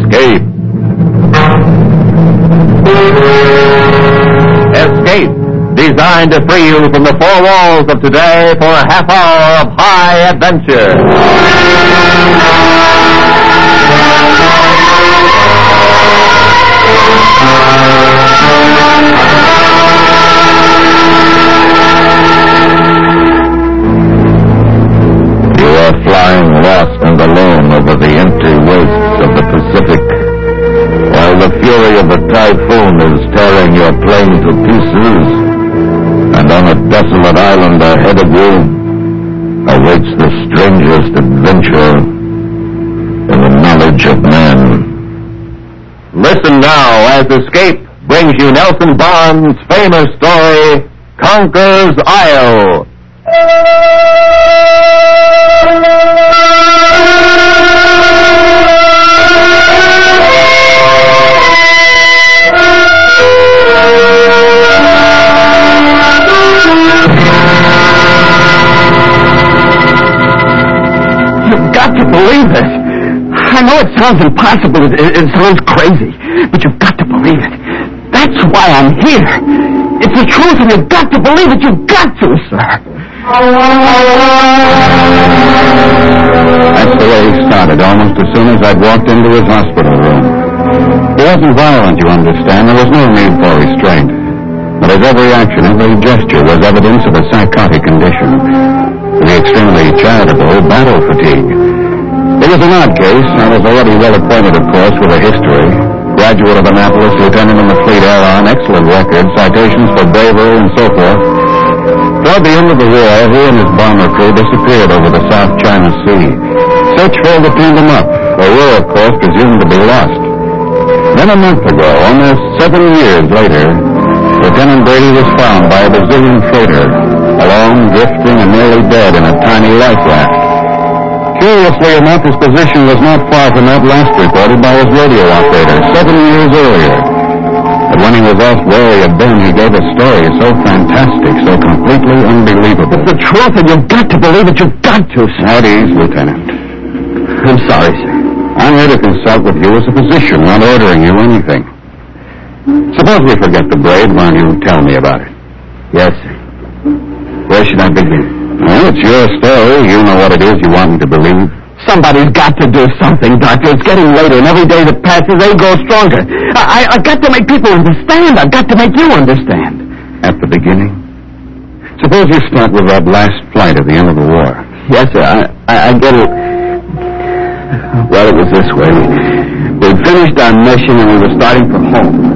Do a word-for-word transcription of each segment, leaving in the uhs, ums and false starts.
Escape. Escape, designed to free you from the four walls of today for a half hour of high adventure. You are flying lost and alone over the empty wastes of the Pacific, while the fury of the typhoon is tearing your plane to pieces, and on a desolate island ahead of you awaits the strangest adventure in the knowledge of man. Listen now as Escape brings you Nelson Bond's famous story, Conker's Isle. You've got to believe this. I know it sounds impossible. It, it, it sounds crazy. But you've got to believe it. That's why I'm here. It's the truth, and you've got to believe it. You've got to, sir. That's the way he started, almost as soon as I'd walked into his hospital room. He wasn't violent, you understand. There was no need for restraint. But his every action, every gesture was evidence of a psychotic condition. The extremely charitable battle fatigue. It was an odd case. I was already well acquainted, of course, with the history. Graduate of Annapolis, lieutenant in the Fleet Air on, excellent record, citations for bravery and so forth. Toward the end of the war, he and his bomber crew disappeared over the South China Sea. Search failed to find them up. They were, of course, presumed to be lost. Then a month ago, almost seven years later, Lieutenant Brady was found by a Brazilian freighter, alone, drifting and nearly dead in a tiny life raft. Curiously enough, his position was not far from that last reported by his radio operator seven years earlier. But when he was asked where he had been, he gave a story so fantastic, so completely unbelievable. It's the truth, and you've got to believe it. You've got to, sir. At ease, Lieutenant. I'm sorry, sir. I'm here to consult with you as a physician, not ordering you anything. Suppose we forget the braid while you tell me about it. Yes, sir. Where should I begin? Well, it's your story. You know what it is you want me to believe. Somebody's got to do something, Doctor. It's getting later, and every day that passes, they grow stronger. I, I, I've got to make people understand. I've got to make you understand. At the beginning? Suppose you start with that last flight at the end of the war. Yes, sir. I, I, I get it. Well, it was this way. We'd finished our mission, and we were starting for home.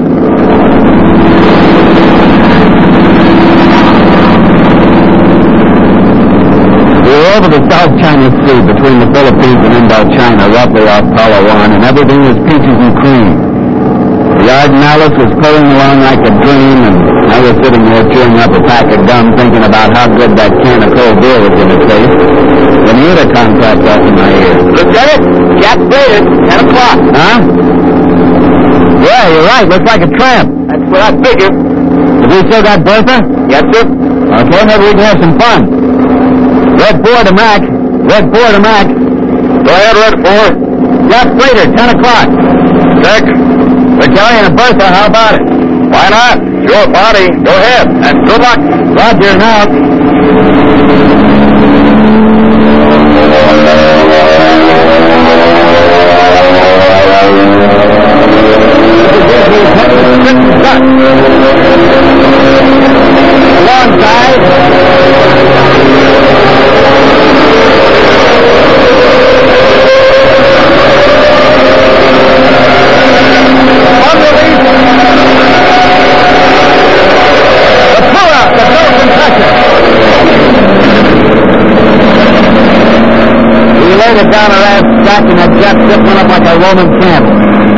We were over the South China Sea between the Philippines and Indochina, roughly off Palawan, and everything was peaches and cream. The Arden Alice was pulling along like a dream, and I was sitting there chewing up a pack of gum thinking about how good that can of cold beer was going to taste, when the intercom cracked off in my ear. Lieutenant, Jack Braden, ten o'clock. Huh? Yeah, you're right. Looks like a tramp. That's what I figured. Have we still got Bertha? Yes, sir. Okay, maybe we can have some fun. Red four to Mac. Red four to Mac. Go ahead, Red four. Jack Prater, ten o'clock. Check. McKelly and Bertha, how about it? Why not? Sure, party. Go ahead. And good luck. Roger, and out. Alongside. Down our ass back and that jet ship went up like a Roman candle.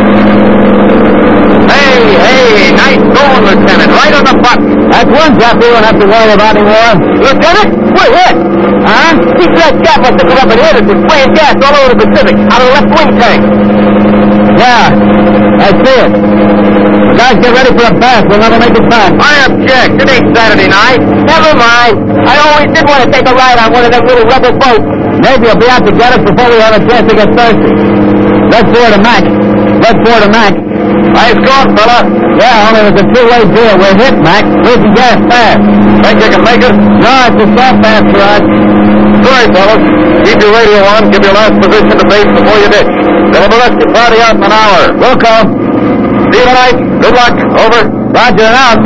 Hey, hey, nice going, Lieutenant. Right on the button. That's one job we won't have to worry about anymore. Lieutenant, we're hit. Huh? He said that cat must have come up and hit us and spraying gas all over the Pacific out of the left wing tank. Yeah, I see it. Guys, get ready for a bath. We'll never make it time. I object. It ain't Saturday night. Never mind. I always did want to take a ride on one of them little rubber boats. Maybe he'll be out to get us before we have a chance to get thirsty. Red four to Mac. Look for to Mac. Nice going, fella. Yeah, only it was a two-way deal. We're hit, Mac. Losing gas fast. Think you can make it? No, it's a soft pass, Rod. Sorry, fellas. Keep your radio on. Give your last position to base before you ditch. They'll have a rescue party out in an hour. We'll call. See you tonight. Good luck. Over. Roger and out.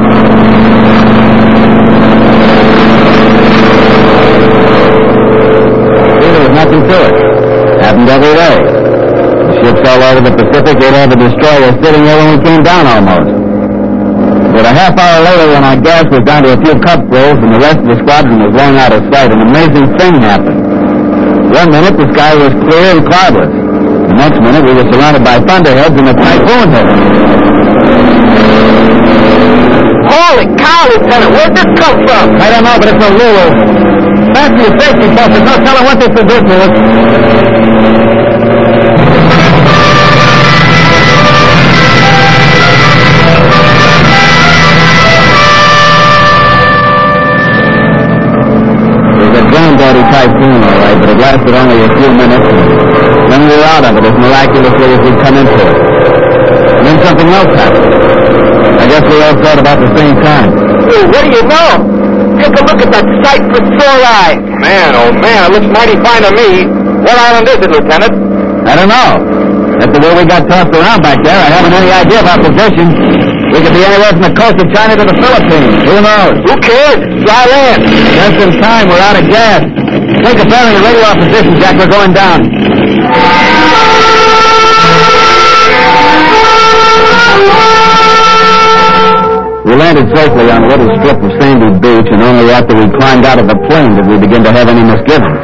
See, there was nothing to it. Happened every day. The ships all over the Pacific, they'd have a destroyer sitting there when we came down almost. But a half hour later, when our gas was down to a few cupfuls and the rest of the squadron was long out of sight, an amazing thing happened. One minute, the sky was clear and cloudless. The next minute, we were surrounded by thunderheads and a typhoon hit us. Holy cow, Lieutenant. Where'd this come from? I don't know, but it's a Lulu. Fasten your safety belts. There's no telling what this will do to us. It was a granddaddy typhoon, all right, but it lasted only a few minutes. And then we were out of it as miraculously as we'd come into it. And then something else happened. I guess we all saw it about the same time. Hey, what do you know? Take a look at that sight with sore eyes. Man, oh man, it looks mighty fine to me. What island is it, Lieutenant? I don't know. That's the way we got tossed around back there. I haven't any idea of our position. We could be anywhere from the coast of China to the Philippines. Who knows? Who cares? Dry land. Just in time. We're out of gas. Take a bearing and radio our position, Jack. We're going down. We landed safely on a little strip of sandy beach, and only after we climbed out of the plane did we begin to have any misgivings.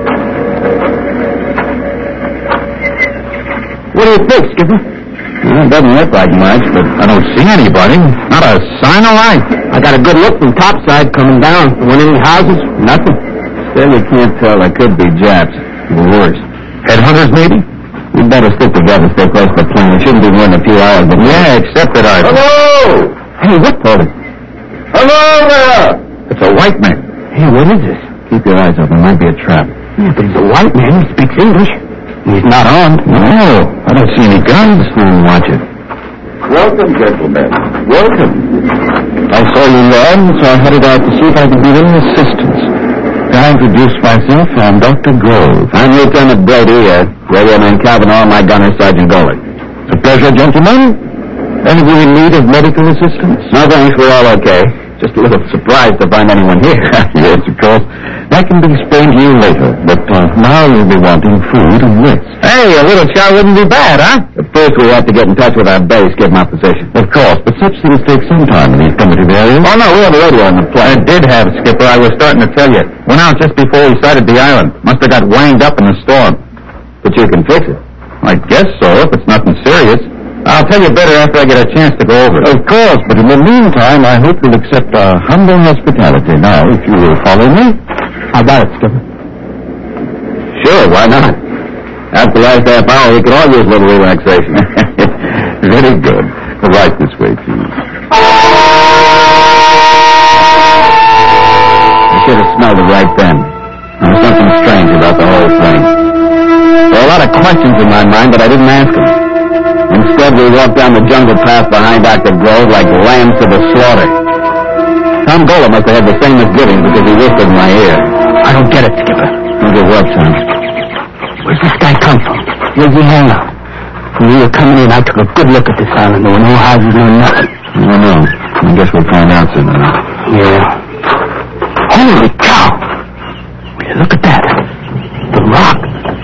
What do you think, Skipper? Well, it doesn't look like much, but I don't see anybody. Not a sign of life. I got a good look from topside coming down. There weren't any houses, nothing. Still, you can't tell. There could be Japs. Or worse. Headhunters, maybe? We'd better stick together, stay close to the plane. It shouldn't be more than a few hours, but... Yeah, except that I... Hello! Hey, what told him? Hello there! It's a white man. Hey, what is this? Keep your eyes open. It might be a trap. Yeah, but he's a white man. He speaks English. He's not armed. No, I don't see any guns. Hmm, watch it. Welcome, gentlemen. Welcome. I saw you run, so I headed out to see if I could give any assistance. I introduce myself. I'm Doctor Grove. I'm Lieutenant Brady, uh, Radioman Calvin Orr, my gunner, Sergeant Golick. It's a pleasure, gentlemen. Any of you in need of medical assistance? No, thanks. We're all okay. Just a little surprised to find anyone here. Yes, of course. That can be explained to you later. But uh, now you'll be wanting food and rest. Hey, a little chow wouldn't be bad, huh? At first we have to get in touch with our base, give them our position. Of course, but such things take some time in these primitive areas. Oh, no, we have a radio on the plane. I did have, Skipper. I was starting to tell you. Went out just before we sighted the island. Must have got wanged up in the storm. But you can fix it. I guess so, if it's nothing serious. I'll tell you better after I get a chance to go over it. Of course, but in the meantime, I hope you'll accept our humble hospitality now, if you will follow me. How about it, Skipper? Sure, why not? After the last half hour, we could all use a little relaxation. Very good. Right this way, please. I should have smelled it right then. There was something strange about the whole thing. There were a lot of questions in my mind, but I didn't ask them. Instead, we walked down the jungle path behind Doctor Grove like lambs to the slaughter. Tom Gola must have had the same misgivings because he whispered in my ear. I don't get it, Skipper. Don't get what, son? Where's this guy come from? Where's he hang out? When we were coming in, I took a good look at this island. There were no houses, no nothing. I don't know. I guess we'll find out soon enough. Yeah. Holy cow! Will you look at that? The rock.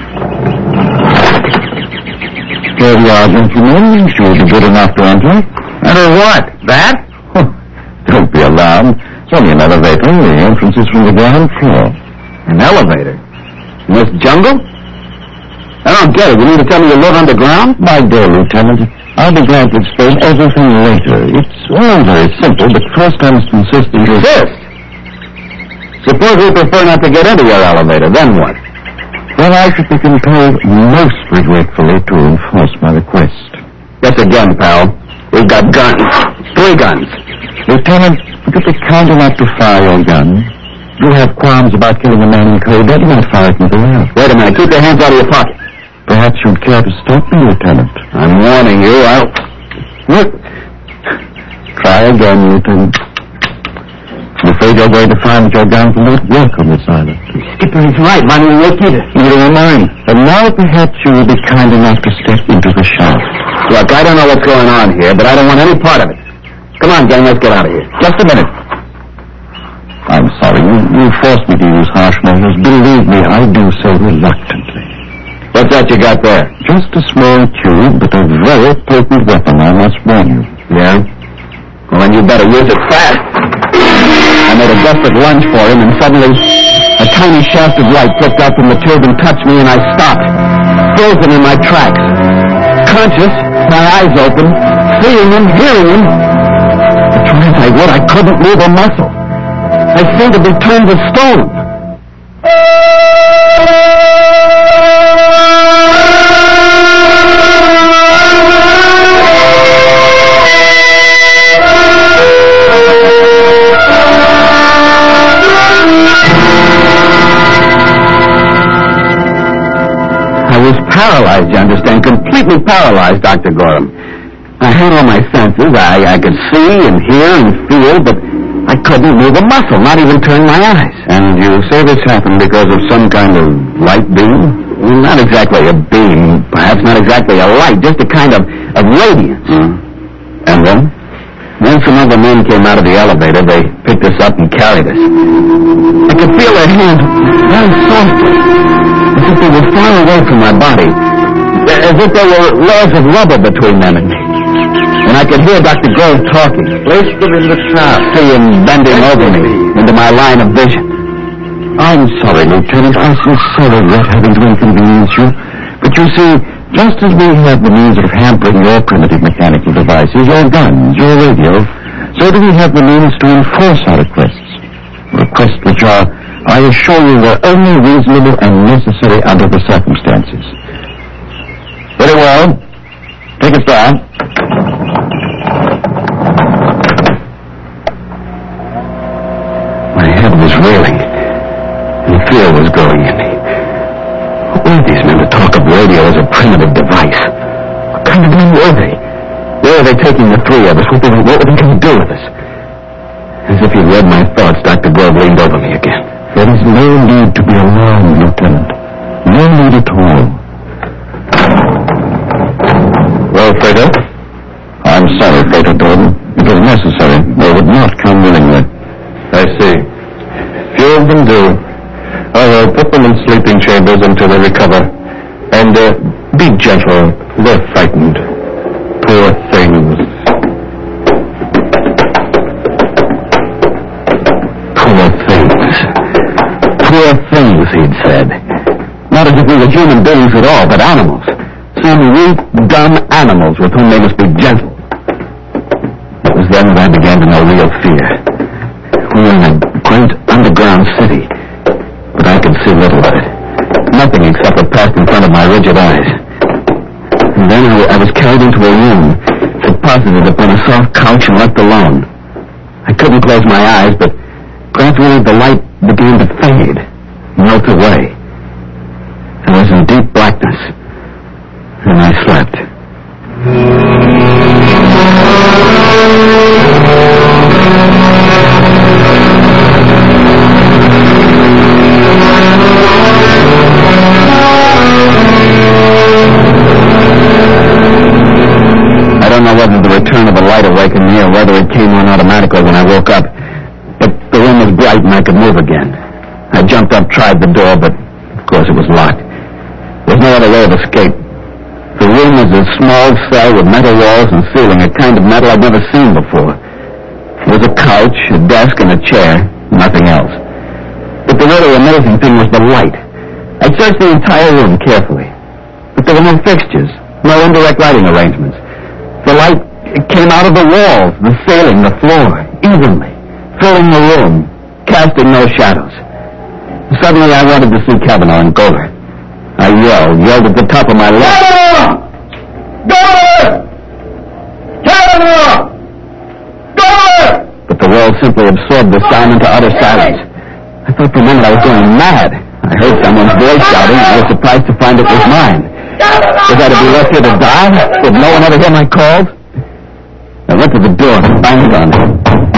Here we are, gentlemen. Sure be good enough to enter. Enter what? That? Huh. Don't be alarmed. It's only an elevator. The entrance is from the ground floor. An elevator? In this jungle? I don't get it. You mean to tell me you live underground? My dear Lieutenant, I'll be glad to explain everything later. It's all very simple, but first I must insist that you... Insist? Suppose we prefer not to get into your elevator. Then what? Well, I should be compelled most regretfully to enforce my request. Yes, again, pal. We've got guns. Three guns. Lieutenant, would you be kind enough to fire your gun? You have qualms about killing a man in cold. You might fire it into the air. Wait a minute. Keep your hands out of your pocket. Perhaps you'd care to stop me, Lieutenant. I'm warning you, I'll... Look. Try again, Lieutenant. I'm afraid you're going to find that your guns will not work on this island. Skipper is right. Mine won't work either. Neither will mine. And now perhaps you will be kind enough to step into the shaft. Look, I don't know what's going on here, but I don't want any part of it. Come on, gang, let's get out of here. Just a minute. I'm sorry. You, you forced me to use harsh measures. Believe me, I do so reluctantly. What's that you got there? Just a small tube, but a very potent weapon, I must warn you. Yeah? Well, then you better use it fast. I made a desperate lunge for him, and suddenly a tiny shaft of light flicked out from the tube and touched me, and I stopped, frozen in my tracks. Conscious, my eyes open, seeing him, hearing him. But try as I would, I couldn't move a muscle. I seemed to be turned to stone. I was paralyzed, you understand, completely paralyzed, Doctor Gorham. I had all my senses. I, I could see and hear and feel, but I couldn't move a muscle, not even turn my eyes. And you say this happened because of some kind of light beam? Well, not exactly a beam, perhaps not exactly a light, just a kind of, of radiance. Mm. And then? Then some other men came out of the elevator. They picked us up and carried us. I could feel their hands very softly, as if they were far away from my body, as if there were layers of rubber between them and me. And I could hear Doctor Grove talking. Place them in the shaft. See him bending over me into my line of vision. I'm sorry, Lieutenant. I sincerely regret having to inconvenience you. But you see, just as we have the means of hampering your primitive mechanical devices, your guns, your radio, so do we have the means to enforce our requests. Requests which are, I assure you, were only reasonable and necessary under the circumstances. Very well. Take us down. My head was reeling, and fear was growing in me. What were these men to talk of radio as a primitive device? What kind of men were they? Where were they taking the three of us? What, they, what were they going to do with us? As if he read my thoughts, Doctor Grove leaned over me again. There is no need to be alarmed, Lieutenant. No need at all. Well, Frater? I'm sorry, Frater Gordon. It was necessary. They would not come willingly. I see. Few of them do. I will put them in sleeping chambers until they recover. And uh, be gentle. They're frightened. Poor things. Poor things. Poor things, he'd said. Not as if we were human beings at all, but animals. Some weak, dumb animals with whom they must be gentle. It was then that I began to know real fear. We were in a great underground city, but I could see little of it. Nothing except what passed in front of my rigid eyes. And then I, I was carried into a room, deposited upon a soft couch and left alone. I couldn't close my eyes, but gradually the light began to fade, melt away. I was in deep blackness, and I slept. I don't know whether the return of the light awakened me or whether it came on automatically when I woke up, but the room was bright and I could move again. I jumped up, tried the door, but of course it was locked. There was no other way of escape. The room was a small cell with metal walls and ceiling, a kind of metal I'd never seen before. There was a couch, a desk, and a chair, nothing else. But the really amazing thing was the light. I searched the entire room carefully, but there were no fixtures, no indirect lighting arrangements. The light came out of the walls, the ceiling, the floor, evenly, filling the room, casting no shadows. Suddenly I wanted to see Kavanaugh and Goler. I yelled, yelled at the top of my lungs. Kavanaugh! Goler! Kavanaugh! Goler! But the wall simply absorbed the sound into utter silence. I thought for a minute I was going mad. I heard someone's voice shouting, and I was surprised to find it was mine. Was I to be left here to die? Would no one ever hear my calls? I went to the door and banged on it.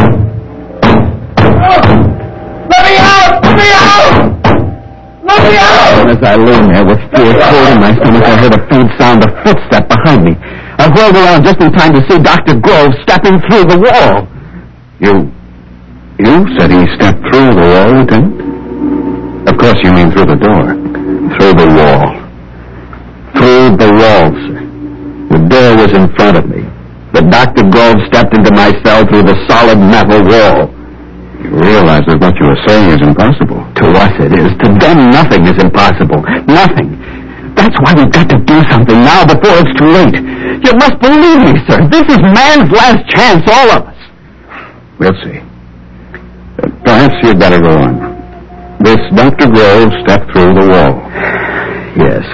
Let me out! Let me out! Let me out! And as I lay there with fear cold in my stomach, I heard a faint sound of footstep behind me. I whirled around just in time to see Doctor Grove stepping through the wall. You... you said he stepped through the wall, Lieutenant? Of course you mean through the door. Through the wall. Through the wall, sir. The door was in front of me. But Doctor Grove stepped into my cell through the solid metal wall. You realize that what you are saying is impossible. To us it is. To them nothing is impossible. Nothing. That's why we've got to do something now before it's too late. You must believe me, sir. This is man's last chance, all of us. We'll see. Uh, perhaps you'd better go on. This Doctor Grove stepped through the wall. Yes.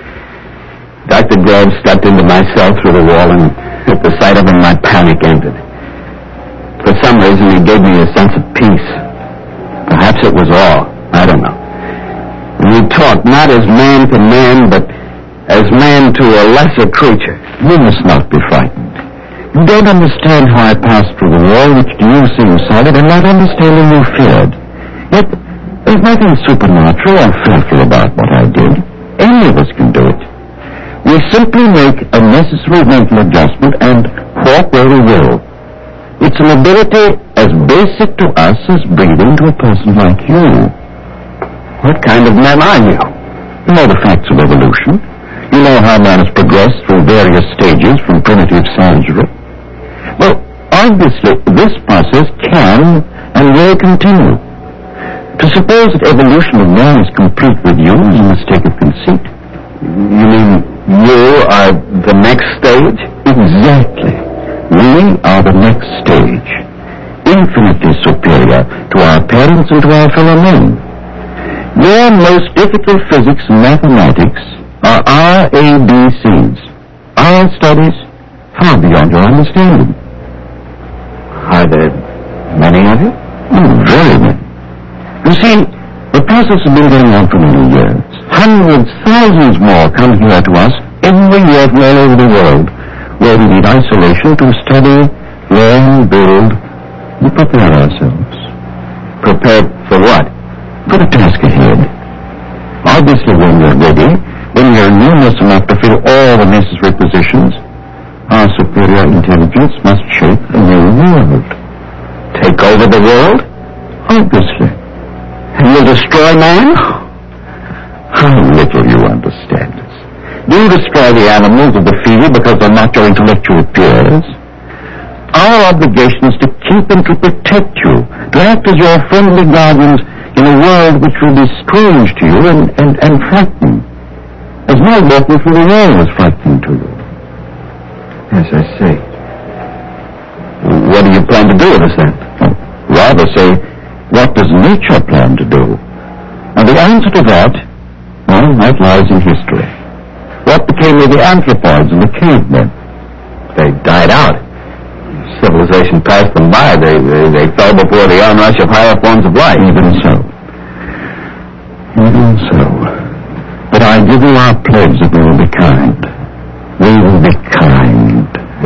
Doctor Grove stepped into my cell through the wall, and at the sight of him, my panic ended. For some reason, he gave me a sense of peace. Perhaps it was awe. I don't know. And we talked not as man to man, but as man to a lesser creature. You must not be frightened. You don't understand how I passed through the wall, which to you seems solid, and not understanding you feared. Yet, there's nothing supernatural or fearful about what I did. Any of us can do it. We simply make a necessary mental adjustment and walk where we will. It's an ability as basic to us as breathing to a person like you. What kind of man are you? You know the facts of evolution. You know how man has progressed through various stages from primitive savagery. Well, obviously, this process can and will continue. To suppose that evolution of man is complete with you is a mistake of conceit. You mean you are the next stage? Exactly. We are the next stage, infinitely superior to our parents and to our fellow men. Your most difficult physics and mathematics are our A B Cs. Our studies far beyond your understanding. Are there many of you? Oh, very many. You see, the process has been going on for many years. Hundreds, thousands more come here to us every year from all over the world, where we need isolation to study, learn, build, and prepare ourselves. Prepare for what? For the task ahead. Obviously, when we're ready, when we're numerous enough to fill all the necessary positions, our superior intelligence must shape a new world. Take over the world? Obviously. And you'll destroy man? How little you understand us. Do you destroy the animals of the field because they're not your intellectual peers? Our obligation is to keep and to protect you, to act as your friendly guardians in a world which will be strange to you and, and, and frightening, as my walking through the wall was frightening to you. Yes, I see. What do you plan to do with us then? Oh, rather say, what does nature plan to do? And the answer to that, well, that lies in history. What became of the anthropoids and the cavemen? They died out. Civilization passed them by. They, they, they fell before the onrush of higher forms of life. Even so. Even so. But I give you our pledge that we will be kind. We will be kind.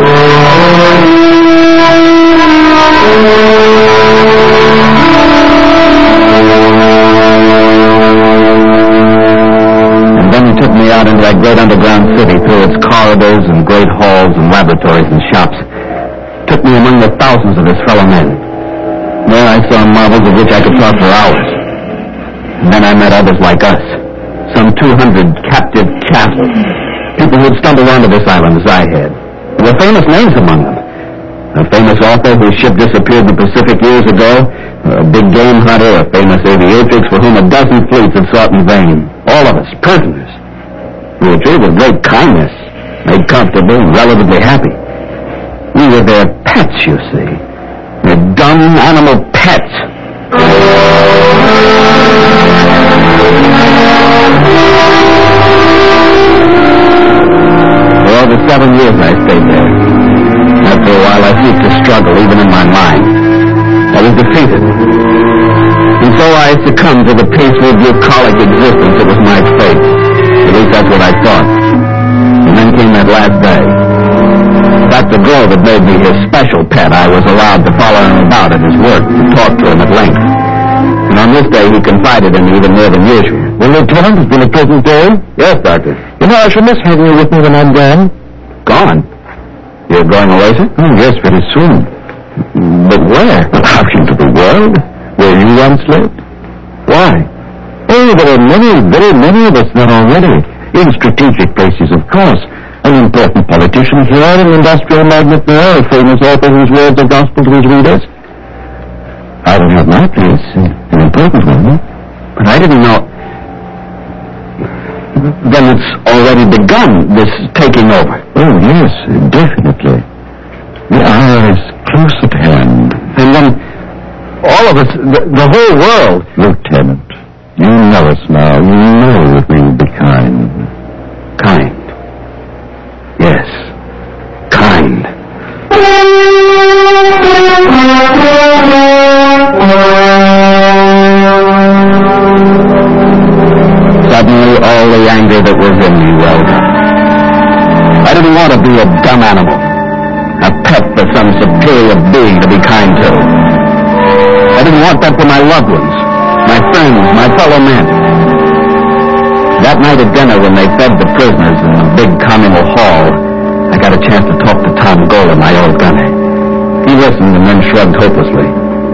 And then he took me out into that great underground city through its corridors and great halls and laboratories and shops. Took me among the thousands of his fellow men. There I saw marvels of which I could talk for hours. And then I met others like us. Some two hundred captive castles. People who had stumbled onto this island as I had. There were famous names among them. A famous author whose ship disappeared in the Pacific years ago. A big game hunter, a famous aviatrix for whom a dozen fleets had sought in vain. All of us, prisoners. We were treated with great kindness. Made comfortable and relatively happy. We were their pets, you see. Their dumb animal pets. For over seven years I stayed there. After a while I ceased to struggle, even in my mind. I was defeated. And so I succumbed to the peaceful, bucolic existence that was my fate. At least that's what I thought. that last day. Doctor Grove had made me his special pet. I was allowed to follow him about at his work and talk to him at length. And on this day, he confided in me even more than usual. Well, Lieutenant, it's been a pleasant day. Yes, Doctor. You know, I shall miss having you with me when I'm gone. Gone? You're going away, sir? Oh, yes, very soon. But where? Out into the world, where you once lived. Why? Oh, there are many, very many of us there already. In strategic places, of course. An important politician here, an industrial magnate there, a famous author whose words are gospel to his readers. I don't have my place, an important one. But I didn't know. Then it's already begun, this taking over. Oh, yes, definitely. The hour is close at hand. And then all of us, the, the whole world. Lieutenant, you know us now. You know that we will be kind. Kind. Yes, kind. Suddenly, all the anger that was in me welled up. I didn't want to be a dumb animal, a pet for some superior being to be kind to. I didn't want that for my loved ones, my friends, my fellow men. That night at dinner, when they fed the prisoners in the big communal hall, I got a chance to talk to Tom Golan, my old gunner. He listened and then shrugged hopelessly.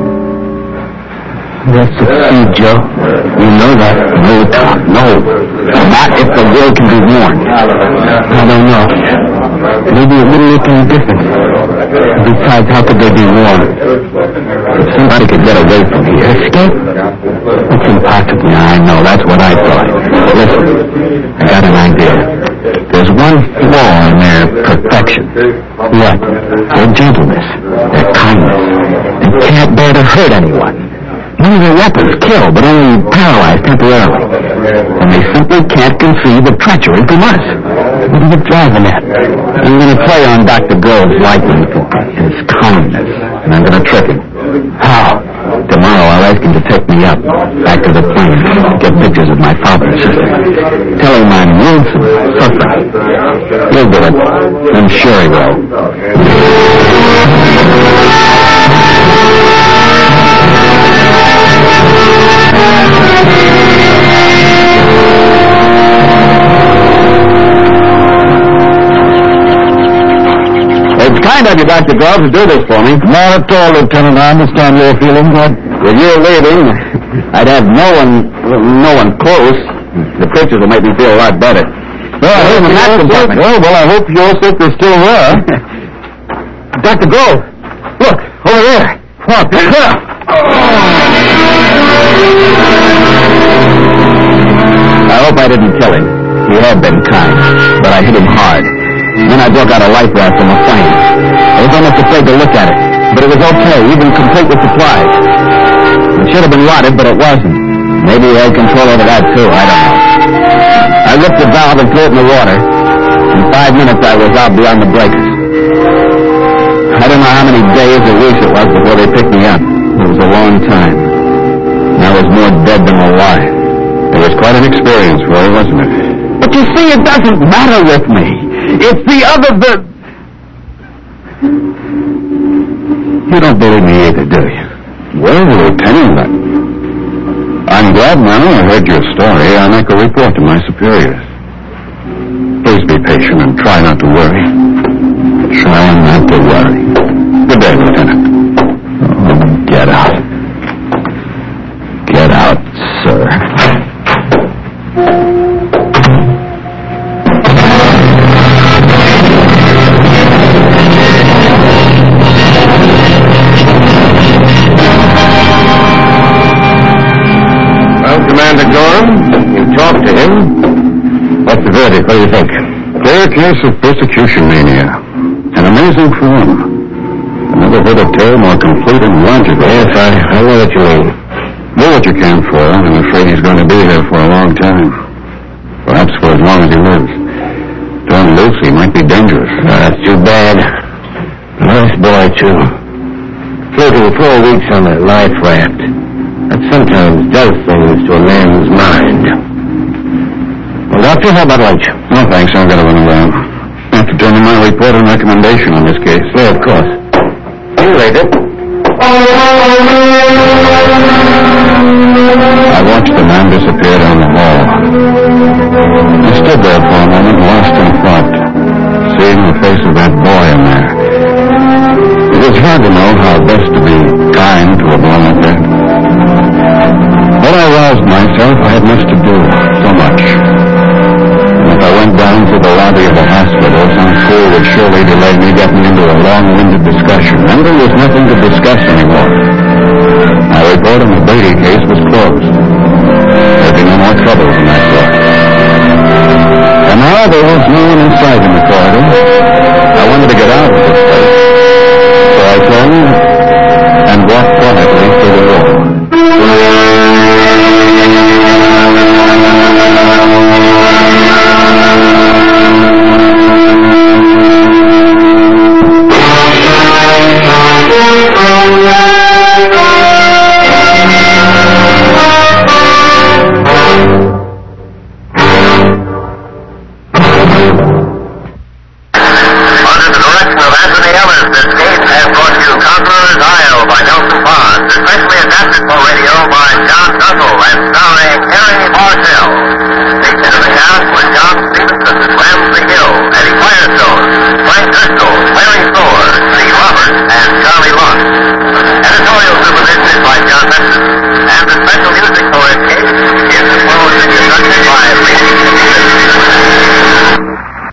That's succeed, Joe. You know that. No, Tom, no. Not if the world can be warned. I don't know. Maybe it wouldn't make any difference. Besides, how could they be warned? If somebody could get away from here. Escape? It's impossible. I know, that's what I thought. Listen, I got an idea. There's one flaw in their perfection. What? Their gentleness. Their kindness. They can't bear to hurt anyone. None of their weapons kill, but only paralyze temporarily. And they simply can't conceive of treachery from us. What are you driving at? I'm going to play on Doctor Grove's liking for his kindness. And I'm going to trick him. How? Tomorrow I'll ask him to take me up, back to the plains, get pictures of my father and sister. Tell him I'm lonesome, suffering. He'll do it. I'm sure he will. It's kind of you, Doctor Grove, to do this for me. Not at all, Lieutenant. I understand your feelings. With you leaving, I'd have no one, no one close. The pictures will make me feel a lot better. Well, I hope in that compartment. Oh, well, I hope your sick is still there. Doctor Grove, look, over there. What? I hope I didn't kill him. He had been kind, but I hit him hard. Then I broke out a life raft from a plane. I was almost afraid to look at it, but it was okay, even complete with supplies. It should have been rotted, but it wasn't. Maybe he had control over that, too. I don't know. I ripped the valve and threw it in the water. In five minutes, I was out beyond the breakers. I don't know how many days or weeks it was before they picked me up. It was a long time. And I was more dead than alive. It was quite an experience for you, wasn't it? But you see, it doesn't matter with me. It's the other that... You don't believe me either, do you? Well, Lieutenant, I'm glad now I heard your story. I'll make a report to my superiors. Please be patient and try not to worry. Try not to worry. Good day, Lieutenant. Oh, get out. Get out, sir. Commander Gorham, you talked to him. What's the verdict? What do you think? Clear case of persecution mania. An amazing form. I never heard a tale more complete and logical. Yes, I, I know what you mean. Do what you can for him. I'm afraid he's going to be here for a long time. Perhaps for as long as he lives. Turn loose, he might be dangerous. Oh, that's too bad. Nice boy, too. Floating four weeks on that life raft. That sometimes does things to a man's mind. Well, Doctor, how about lunch? No, thanks. I've got to run around. have to turn in my report and recommendation on this case. Yeah, of course. You read it. I watched the man disappear down the hall. I stood there for a moment, lost in thought, seeing the face of that boy in there. It was hard to know how best to be kind to a boy like that. But I roused myself. I had much to do, so much. And if I went down to the lobby of the hospital, some fool would surely delay me getting into a long-winded discussion, and there was nothing to discuss anymore. My report on the Brady case was closed. There'd be no more troubles in that block. And now there was no one inside in the corridor. I wanted to get out of this place, so I turned and walked quietly through the wall. Especially adapted for radio by John Russell and starring Harry Bartell. The of the cast was John